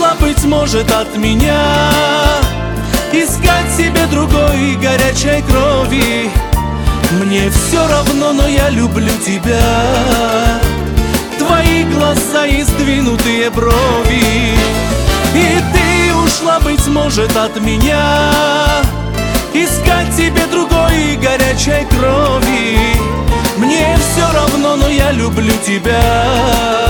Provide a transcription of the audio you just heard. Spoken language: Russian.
ушла, быть может, от меня, искать себе другой горячей крови. Мне все равно, но я люблю тебя. Твои глаза и сдвинутые брови. И ты ушла, быть может, от меня, искать себе другой горячей крови. Мне все равно, но я люблю тебя.